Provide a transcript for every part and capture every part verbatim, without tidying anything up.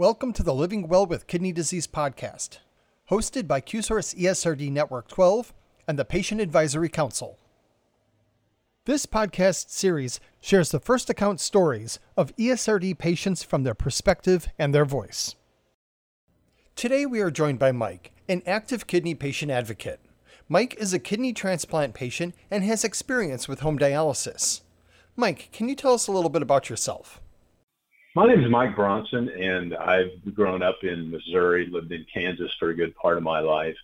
Welcome to the Living Well with Kidney Disease podcast, hosted by Q-Source E S R D Network twelve and the Patient Advisory Council. This podcast series shares the first account stories of E S R D patients from their perspective and their voice. Today we are joined by Mike, an active kidney patient advocate. Mike is a kidney transplant patient and has experience with home dialysis. Mike, can you tell us a little bit about yourself? My name is Mike Bronson, and I've grown up in Missouri, lived in Kansas for a good part of my life.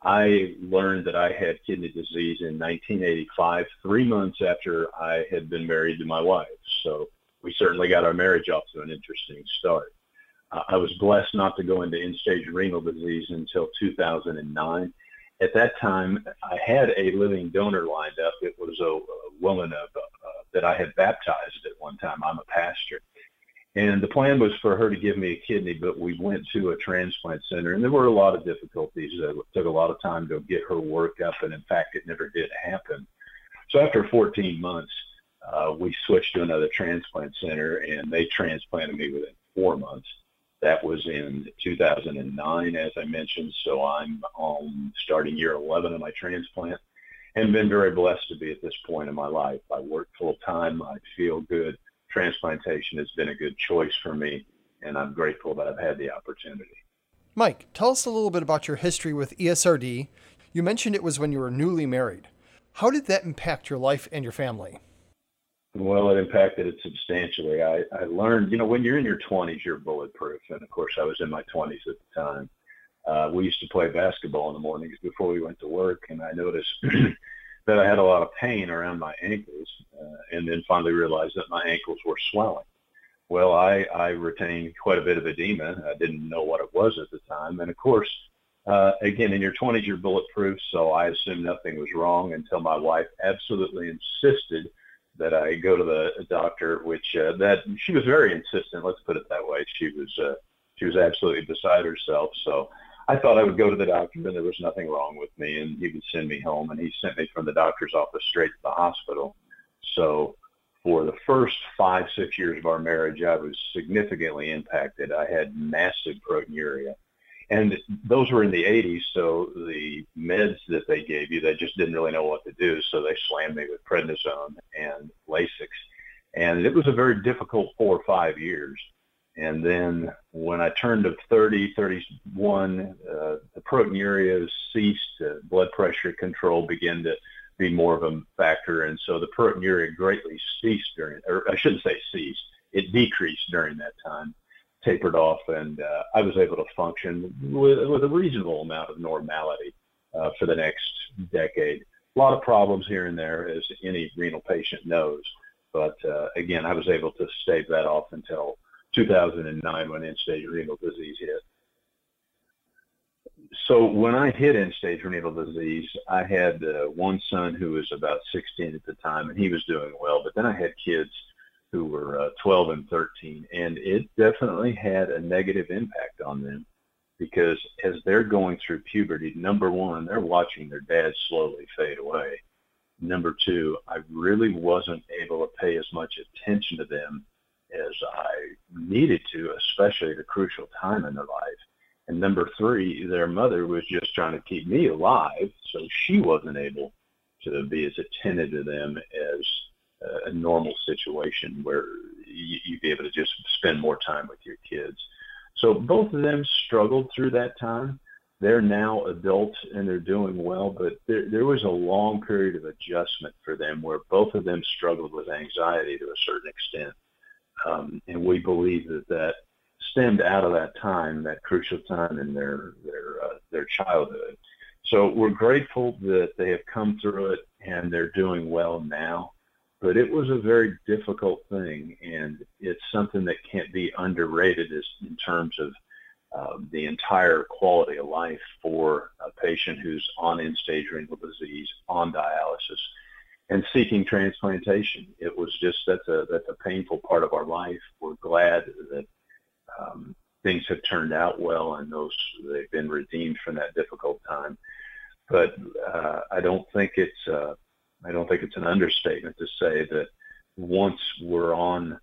I learned that I had kidney disease in nineteen eighty-five, three months after I had been married to my wife. So we certainly got our marriage off to an interesting start. Uh, I was blessed not to go into end-stage renal disease until two thousand nine. At that time, I had a living donor lined up. It was a, a woman of, uh, that I had baptized at one time. I'm a pastor. And the plan was for her to give me a kidney, but we went to a transplant center, and there were a lot of difficulties. It took a lot of time to get her work up, and in fact, it never did happen. So after fourteen months, uh, we switched to another transplant center, and they transplanted me within four months. That was in two thousand nine, as I mentioned, so I'm on starting year eleven of my transplant, and been very blessed to be at this point in my life. I work full-time. I feel good. Transplantation has been a good choice for me, and I'm grateful that I've had the opportunity. Mike, tell us a little bit about your history with E S R D. You mentioned it was when you were newly married. How did that impact your life and your family? Well, it impacted it substantially. I, I learned, you know, when you're in your twenties, you're bulletproof, and of course I was in my twenties at the time. Uh, we used to play basketball in the mornings before we went to work, and I noticed that I had a lot of pain around my ankles, uh, and then finally realized that my ankles were swelling. Well, I, I retained quite a bit of edema. I didn't know what it was at the time. And of course, uh, again, in your twenties, you're bulletproof, so I assumed nothing was wrong until my wife absolutely insisted that I go to the doctor, which uh, that she was very insistent, let's put it that way. She was, uh, she was absolutely beside herself. So I thought I would go to the doctor, and there was nothing wrong with me, and he would send me home, and he sent me from the doctor's office straight to the hospital. So for the first five, six years of our marriage, I was significantly impacted. I had massive proteinuria, and those were in the eighties, so the meds that they gave you, they just didn't really know what to do, so they slammed me with prednisone and Lasix, and it was a very difficult four or five years. And then when I turned to thirty, thirty-one, uh, the proteinuria ceased, uh, blood pressure control began to be more of a factor. And so the proteinuria greatly ceased during, or I shouldn't say ceased, it decreased during that time, tapered off, and uh, I was able to function with, with a reasonable amount of normality uh, for the next decade. A lot of problems here and there, as any renal patient knows. But uh, again, I was able to stave that off until two thousand nine when end-stage renal disease hit. So when I hit end-stage renal disease, I had uh, one son who was about sixteen at the time, and he was doing well. But then I had kids who were uh, twelve and thirteen, and it definitely had a negative impact on them because as they're going through puberty, number one, they're watching their dad slowly fade away. Number two, I really wasn't able to pay as much attention to them as I needed to, especially at a crucial time in their life. And number three, their mother was just trying to keep me alive, so she wasn't able to be as attentive to them as a normal situation where you, you'd be able to just spend more time with your kids. So both of them struggled through that time. They're now adults and they're doing well, but there, there was a long period of adjustment for them where both of them struggled with anxiety to a certain extent. Um, and we believe that that stemmed out of that time, that crucial time in their their uh, their childhood. So we're grateful that they have come through it and they're doing well now. But it was a very difficult thing, and it's something that can't be underrated as in terms of uh, the entire quality of life for a patient who's on end-stage renal disease, on dialysis, and seeking transplantation. It was just, that's a, that's a painful part of our life. We're glad that um, things have turned out well and those, they've been redeemed from that difficult time. But uh, I don't think it's, uh, I don't think it's an understatement to say that once we're on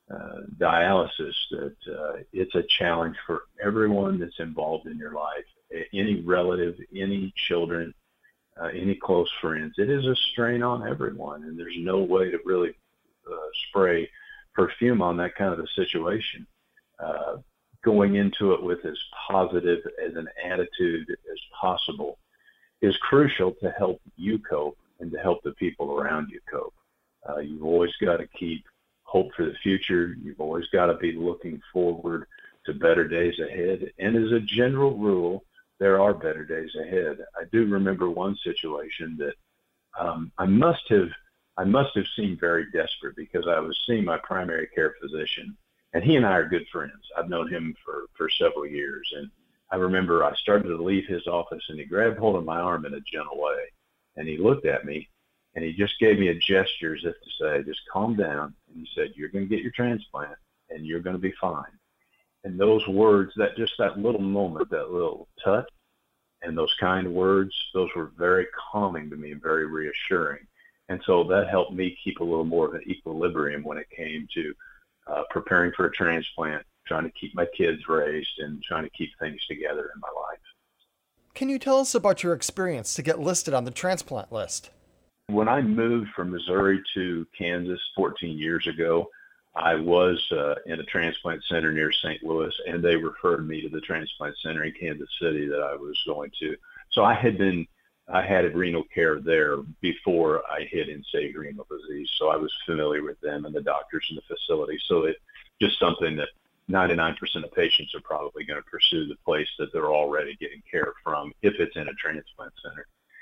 uh, dialysis, that uh, it's a challenge for everyone that's involved in your life, any relative, any children, uh, any close friends. It is a strain on everyone, and there's no way to really uh, spray perfume on that kind of a situation. Uh, going into it with as positive as an attitude as possible is crucial to help you cope and to help the people around you cope. Uh, you've always got to keep hope for the future. You've always got to be looking forward to better days ahead. And as a general rule, there are better days ahead. I do remember one situation that um, I must have I must have seemed very desperate, because I was seeing my primary care physician, and he and I are good friends. I've known him for, for several years. And I remember I started to leave his office, and he grabbed hold of my arm in a gentle way, and he looked at me, and he just gave me a gesture as if to say, just calm down. And he said, you're going to get your transplant, and you're going to be fine. And those words, that just that little moment, that little touch, and those kind words, those were very calming to me and very reassuring. And so that helped me keep a little more of an equilibrium when it came to uh, preparing for a transplant, trying to keep my kids raised, and trying to keep things together in my life. Can you tell us about your experience to get listed on the transplant list? When I moved from Missouri to Kansas fourteen years ago, I was uh, in a transplant center near Saint Louis, and they referred me to the transplant center in Kansas City that I was going to. So I had been, I had renal care there before I hit end-stage renal disease. So I was familiar with them and the doctors in the facility. So it's just something that ninety-nine percent of patients are probably going to pursue the place that they're already getting care from if it's in a transplant center.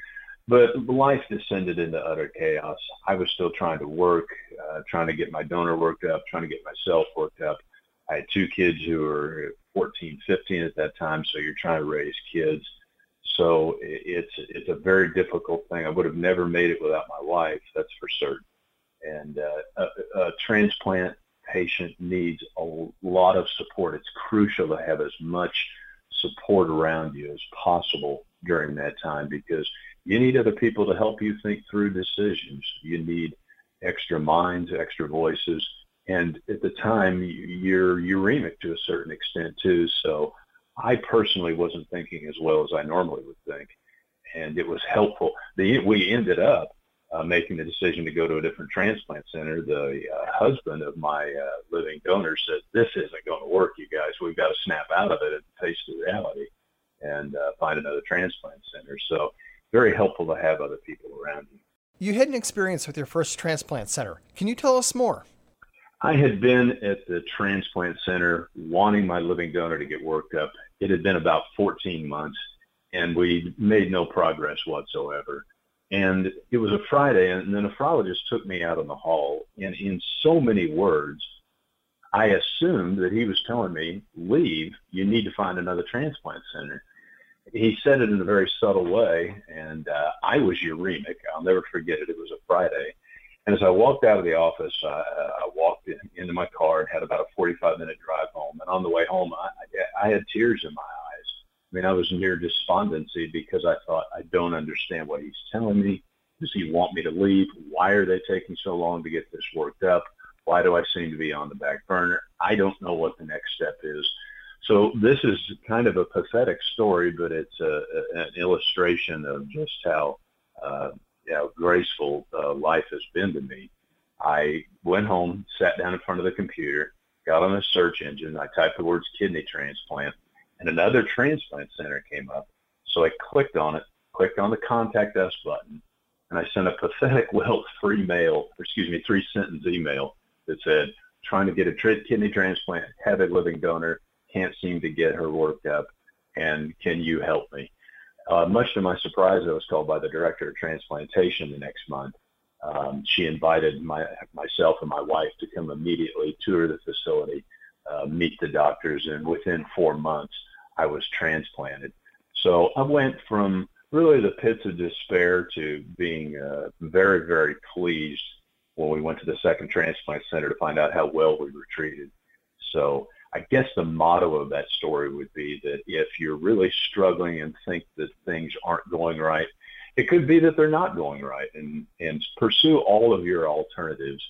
But life descended into utter chaos. I was still trying to work, uh, trying to get my donor worked up, trying to get myself worked up. I had two kids who were fourteen, fifteen at that time, so you're trying to raise kids. So it's it's a very difficult thing. I would have never made it without my wife, that's for certain. And uh, a, a transplant patient needs a lot of support. It's crucial to have as much support around you as possible during that time, because you need other people to help you think through decisions. You need extra minds, extra voices. And at the time, you're uremic to a certain extent too. So I personally wasn't thinking as well as I normally would think. And it was helpful. The, we ended up uh, making the decision to go to a different transplant center. The uh, husband of my uh, living donor said, this isn't going to work, you guys. We've got to snap out of it and face the reality and uh, find another transplant center. So very helpful to have other people around you. You had an experience with your first transplant center. Can you tell us more? I had been at the transplant center wanting my living donor to get worked up. It had been about fourteen months, and we made no progress whatsoever. And it was a Friday, and the nephrologist took me out in the hall, and in so many words, I assumed that he was telling me, leave, you need to find another transplant center. He said it in a very subtle way, and uh, I was uremic. I'll never forget it. It was a Friday. And as I walked out of the office, I, I walked in, into my car and had about a forty-five minute drive home. And on the way home, I, I had tears in my eyes. I mean, I was near despondency because I thought, I don't understand what he's telling me. Does he want me to leave? Why are they taking so long to get this worked up? Why do I seem to be on the back burner? I don't know what the next step is. So this is kind of a pathetic story, but it's a, a, an illustration of just how uh, you know, graceful uh, life has been to me. I went home, sat down in front of the computer, got on a search engine. I typed the words kidney transplant, and another transplant center came up. So I clicked on it, clicked on the contact us button, and I sent a pathetic, well, three mail, or excuse me, three sentence email that said, trying to get a tri- kidney transplant, have a living donor, can't seem to get her worked up, and can you help me? Uh, much to my surprise, I was called by the director of transplantation the next month. Um, she invited my, myself and my wife to come immediately tour the facility, uh, meet the doctors, and within four months, I was transplanted. So I went from really the pits of despair to being uh, very, very pleased when we went to the second transplant center to find out how well we were treated. So I guess the motto of that story would be that if you're really struggling and think that things aren't going right, it could be that they're not going right, and, and pursue all of your alternatives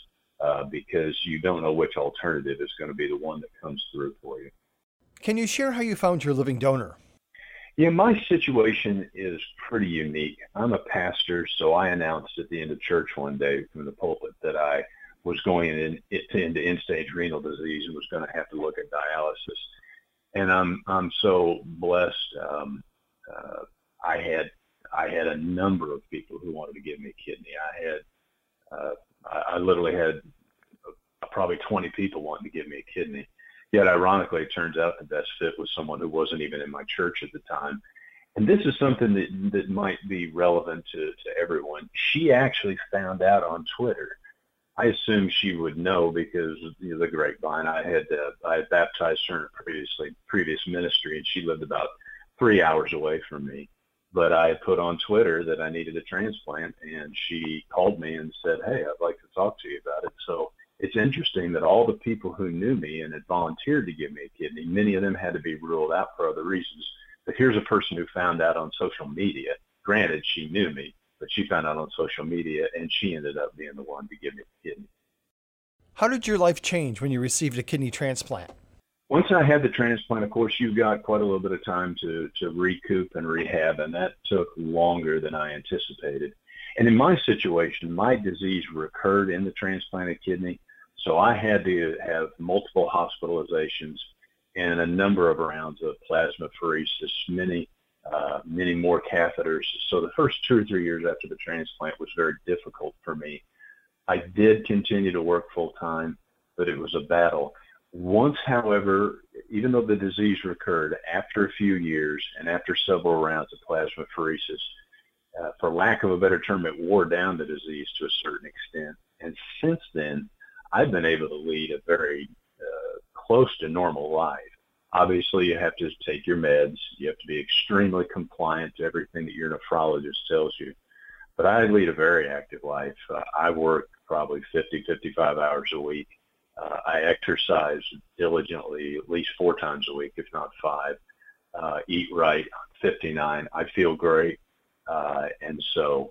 uh, because you don't know which alternative is going to be the one that comes through for you. Can you share how you found your living donor? Yeah, my situation is pretty unique. I'm a pastor, so I announced at the end of church one day from the pulpit that I was going in, into end-stage renal disease and was going to have to look at dialysis. And I'm I'm so blessed. Um, uh, I had I had a number of people who wanted to give me a kidney. I had uh, I, I literally had probably twenty people wanting to give me a kidney. Yet, ironically, it turns out the best fit was someone who wasn't even in my church at the time. And this is something that, that might be relevant to, to everyone. She actually found out on Twitter. I assumed she would know because you know, the grapevine. I had uh, I had baptized her in a previously previous ministry, and she lived about three hours away from me. But I had put on Twitter that I needed a transplant, and she called me and said, "Hey, I'd like to talk to you about it." So it's interesting that all the people who knew me and had volunteered to give me a kidney, many of them had to be ruled out for other reasons. But here's a person who found out on social media. Granted, she knew me, but she found out on social media, and she ended up being the one to give me the kidney. How did your life change when you received a kidney transplant? Once I had the transplant, of course, you got quite a little bit of time to, to recoup and rehab, and that took longer than I anticipated. And in my situation, my disease recurred in the transplanted kidney, so I had to have multiple hospitalizations and a number of rounds of plasmapheresis, many, uh, many more catheters. So the first two or three years after the transplant was very difficult for me. I did continue to work full time, but it was a battle. Once, however, even though the disease recurred after a few years and after several rounds of plasmapheresis, uh, for lack of a better term, it wore down the disease to a certain extent. And since then, I've been able to lead a very uh, close to normal life. Obviously, you have to take your meds. You have to be extremely compliant to everything that your nephrologist tells you. But I lead a very active life. Uh, I work probably fifty, fifty-five hours a week. Uh, I exercise diligently at least four times a week, if not five. Uh, eat right, fifty-nine. I feel great. Uh, and so,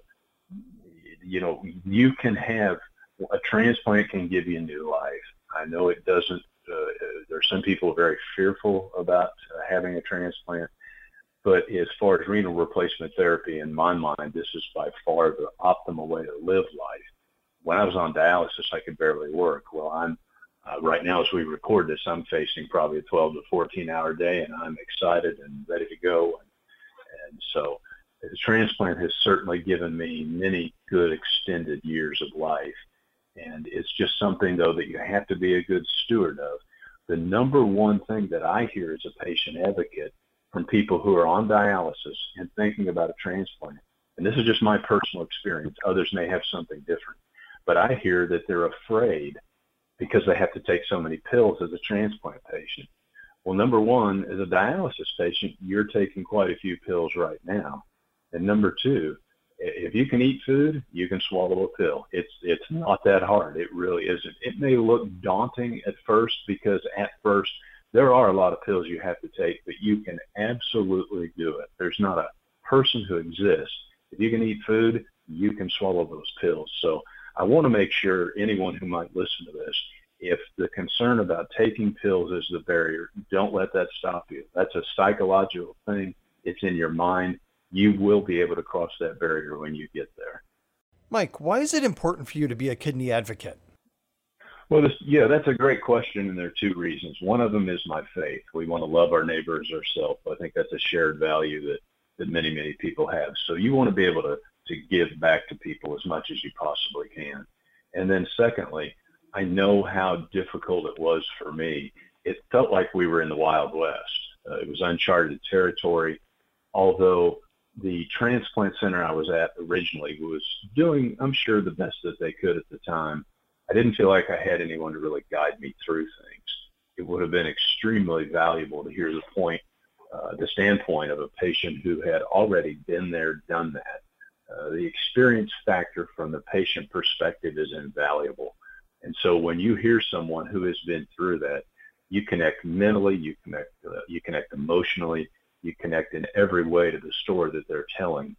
you know, you can have a transplant can give you new life. I know it doesn't. Uh, there are some people very fearful about uh, having a transplant, but as far as renal replacement therapy, in my mind, this is by far the optimal way to live life. When I was on dialysis, I could barely work. Well, I'm uh, right now as we record this, I'm facing probably a twelve to fourteen hour day, and I'm excited and ready to go. And, and so the transplant has certainly given me many good extended years of life. And it's just something, though, that you have to be a good steward of. The number one thing that I hear as a patient advocate from people who are on dialysis and thinking about a transplant, and this is just my personal experience, others may have something different, but I hear that they're afraid because they have to take so many pills as a transplant patient. Well, number one, as a dialysis patient, you're taking quite a few pills right now. And number two, if you can eat food, you can swallow a pill. It's it's not that hard. It really isn't. It may look daunting at first because at first there are a lot of pills you have to take, but you can absolutely do it. There's not a person who exists. If you can eat food, you can swallow those pills. So I want to make sure anyone who might listen to this, if the concern about taking pills is the barrier, don't let that stop you. That's a psychological thing. It's in your mind. You will be able to cross that barrier when you get there. Mike, why is it important for you to be a kidney advocate? Well, this, yeah, that's a great question, and there are two reasons. One of them is my faith. We want to love our neighbor as ourselves. I think that's a shared value that, that many, many people have. So you want to be able to, to give back to people as much as you possibly can. And then secondly, I know how difficult it was for me. It felt like we were in the Wild West. Uh, it was uncharted territory, although the transplant center I was at originally was doing, I'm sure, the best that they could at the time. I didn't feel like I had anyone to really guide me through things. It would have been extremely valuable to hear the point, uh, the standpoint of a patient who had already been there, done that. Uh, the experience factor from the patient perspective is invaluable. And so when you hear someone who has been through that, you connect mentally, you connect, uh, you connect emotionally, you connect in every way to the story that they're telling.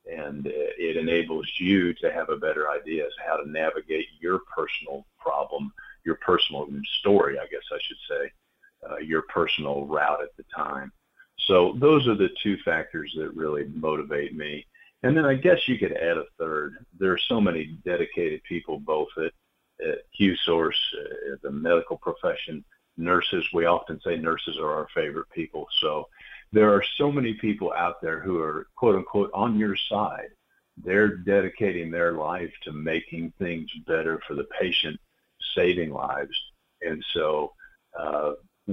and it enables you to have a better idea as to how to navigate your personal problem, your personal story, I guess I should say, uh, your personal route at the time. So those are the two factors that really motivate me. And then I guess you could add a third. There are so many dedicated people, both at, at QSource, uh, the medical profession, nurses. We often say nurses are our favorite people. So there are so many people out there who are, quote unquote, on your side. They're dedicating their life to making things better for the patient, saving lives. And so uh,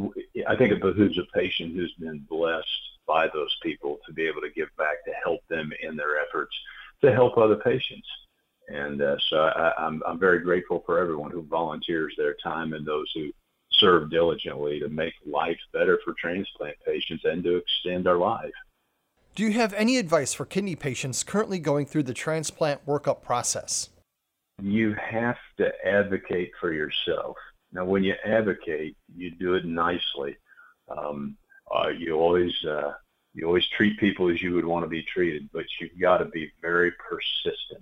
I think it behooves a patient who's been blessed by those people to be able to give back to help them in their efforts to help other patients. And uh, so I, I'm, I'm very grateful for everyone who volunteers their time and those who serve diligently to make life better for transplant patients and to extend our life. Do you have any advice for kidney patients currently going through the transplant workup process? You have to advocate for yourself. Now, when you advocate, you do it nicely. Um, uh, you always uh, you always treat people as you would want to be treated, but you've got to be very persistent.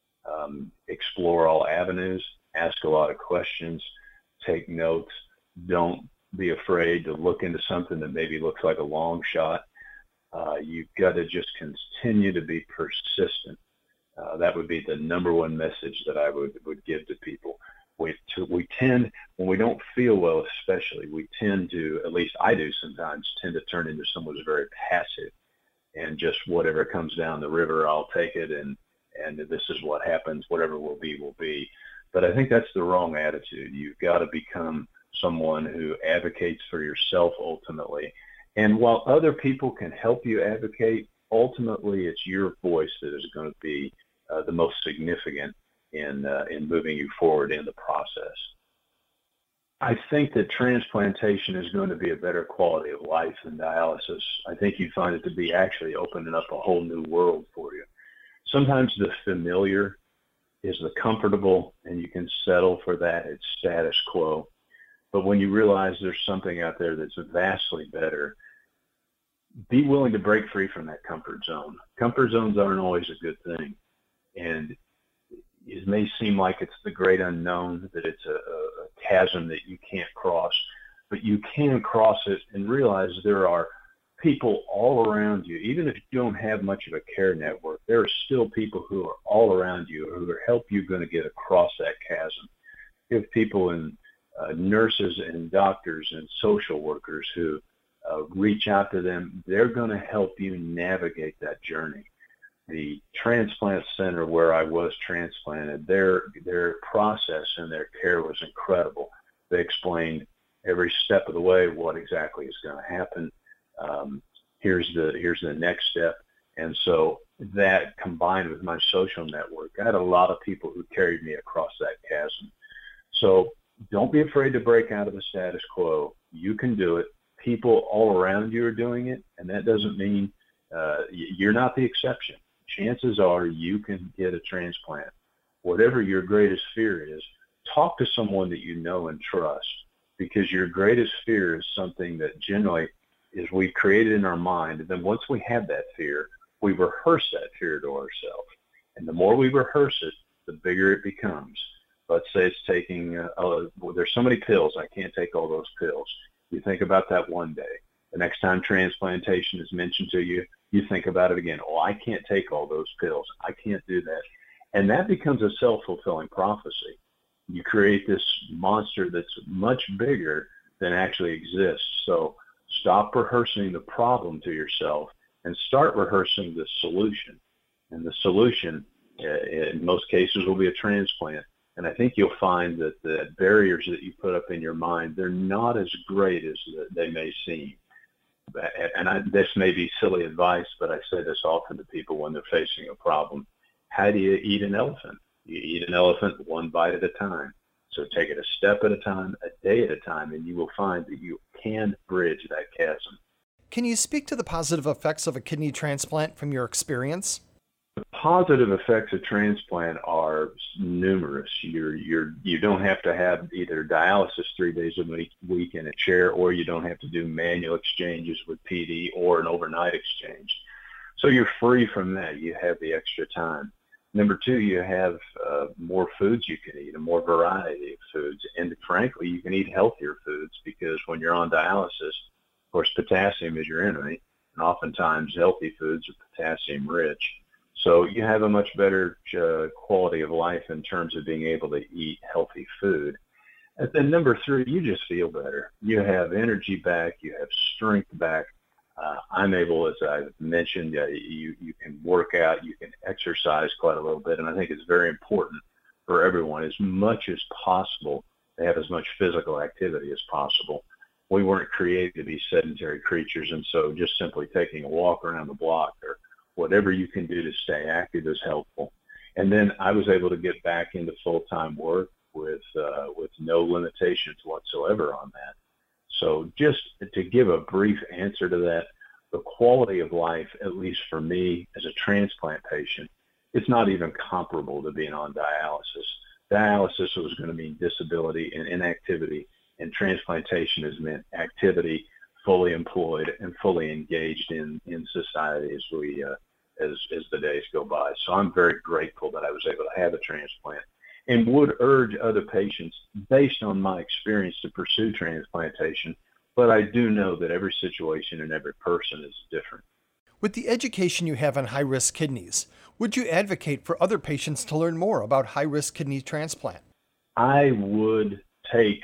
Um, explore all avenues, ask a lot of questions, take notes. Don't be afraid to look into something that maybe looks like a long shot. Uh, you've got to just continue to be persistent. Uh, that would be the number one message that I would, would give to people. We, to, we tend, when we don't feel well especially, we tend to, at least I do sometimes, tend to turn into someone who's very passive and just whatever comes down the river, I'll take it, and, and this is what happens, whatever will be, will be. But I think that's the wrong attitude. You've got to become someone who advocates for yourself ultimately. And while other people can help you advocate, ultimately it's your voice that is going to be uh, the most significant in uh, in moving you forward in the process. I think that transplantation is going to be a better quality of life than dialysis. I think you find it to be actually opening up a whole new world for you. Sometimes the familiar is the comfortable, and you can settle for that. It's status quo. But when you realize there's something out there that's vastly better, be willing to break free from that comfort zone. Comfort zones aren't always a good thing. And it may seem like it's the great unknown, that it's a, a chasm that you can't cross, but you can cross it and realize there are people all around you. Even if you don't have much of a care network, there are still people who are all around you who are help you going to get across that chasm. You have people in uh, nurses and doctors and social workers who uh, reach out to them. They're going to help you navigate that journey. The transplant center where I was transplanted, their their process and their care was incredible. They explained every step of the way what exactly is going to happen. Um, here's the here's the next step. And so that combined with my social network, I had a lot of people who carried me across that chasm. So don't be afraid to break out of the status quo. You can do it. People all around you are doing it, and that doesn't mean uh, you're not the exception. Chances are you can get a transplant. Whatever your greatest fear is, talk to someone that you know and trust, because your greatest fear is something that generally is we've created in our mind. And then once we have that fear, we rehearse that fear to ourselves. And the more we rehearse it, the bigger it becomes. Let's say it's taking, uh, uh, well, there's so many pills, I can't take all those pills. You think about that one day. The next time transplantation is mentioned to you, you think about it again. Oh, I can't take all those pills. I can't do that. And that becomes a self-fulfilling prophecy. You create this monster that's much bigger than actually exists. So stop rehearsing the problem to yourself and start rehearsing the solution. And the solution, in most cases, will be a transplant. And I think you'll find that the barriers that you put up in your mind, they're not as great as they may seem. And I, this may be silly advice, but I say this often to people when they're facing a problem. How do you eat an elephant? You eat an elephant one bite at a time. So take it a step at a time, a day at a time, and you will find that you can bridge that chasm. Can you speak to the positive effects of a kidney transplant from your experience? The positive effects of transplant are numerous. You're, you're, you don't have to have either dialysis three days a week, week in a chair, or you don't have to do manual exchanges with P D or an overnight exchange. So you're free from that. You have the extra time. Number two, you have uh, more foods you can eat, a more variety of foods. And frankly, you can eat healthier foods because when you're on dialysis, of course, potassium is your enemy. And oftentimes healthy foods are potassium rich. So you have a much better uh, quality of life in terms of being able to eat healthy food. And then number three, you just feel better. You have energy back. You have strength back. Uh, I'm able, as I mentioned, uh, you, you can work out, you can exercise quite a little bit, and I think it's very important for everyone, as much as possible, to have as much physical activity as possible. We weren't created to be sedentary creatures, and so just simply taking a walk around the block or whatever you can do to stay active is helpful. And then I was able to get back into full-time work with uh, with no limitations whatsoever on that. So just to give a brief answer to that, the quality of life, at least for me as a transplant patient, it's not even comparable to being on dialysis. Dialysis was going to mean disability and inactivity, and transplantation has meant activity, fully employed and fully engaged in, in society as we uh, as as the days go by. So I'm very grateful that I was able to have a transplant, and would urge other patients, based on my experience, to pursue transplantation. But I do know that every situation and every person is different. With the education you have on high-risk kidneys, would you advocate for other patients to learn more about high-risk kidney transplant? I would take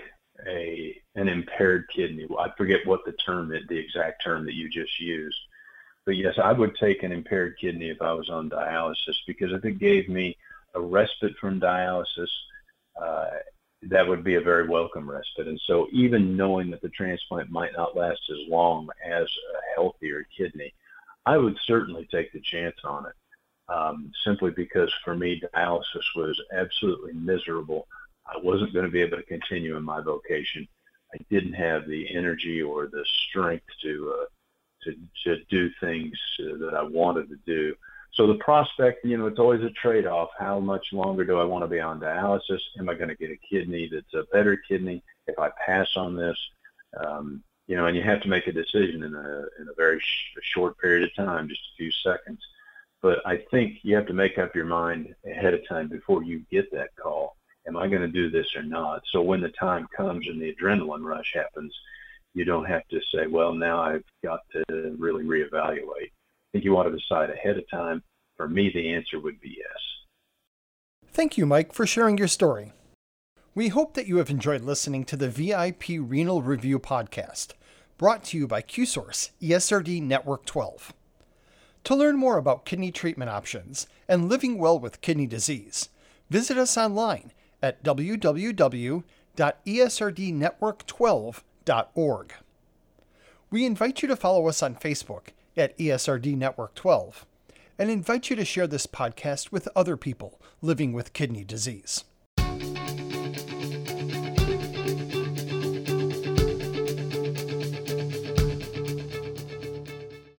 a an impaired kidney. I forget what the term is, the exact term that you just used. But yes, I would take an impaired kidney if I was on dialysis, because if it gave me a respite from dialysis, uh, that would be a very welcome respite. And so even knowing that the transplant might not last as long as a healthier kidney, I would certainly take the chance on it, um, simply because for me, dialysis was absolutely miserable. I wasn't going to be able to continue in my vocation. I didn't have the energy or the strength to uh, to, to do things uh, that I wanted to do. So the prospect, you know, it's always a trade-off. How much longer do I want to be on dialysis? Am I going to get a kidney that's a better kidney if I pass on this? Um, you know, and you have to make a decision in a in a very sh- short period of time, just a few seconds. But I think you have to make up your mind ahead of time before you get that call. Am I going to do this or not? So when the time comes and the adrenaline rush happens, you don't have to say, well, now I've got to really reevaluate. I think you want to decide ahead of time. For me, the answer would be yes. Thank you, Mike, for sharing your story. We hope that you have enjoyed listening to the V I P Renal Review podcast, brought to you by QSource E S R D Network twelve. To learn more about kidney treatment options and living well with kidney disease, visit us online at w w w dot e s r d network twelve dot org. We invite you to follow us on Facebook at E S R D Network twelve and invite you to share this podcast with other people living with kidney disease.